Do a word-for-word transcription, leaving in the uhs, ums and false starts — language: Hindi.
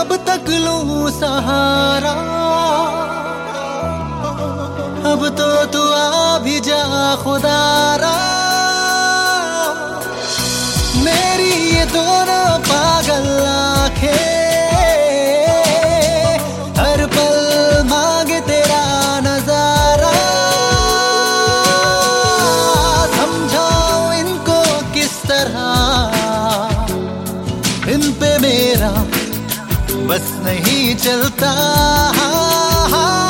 कब तक लूं सहारा, अब तो तू आ भी जा खुदारा। मेरी ये दोनों पागल आंखें हर पल मांगे तेरा नजारा। समझाओ इनको किस तरह, इन पे मेरा बस नहीं चलता।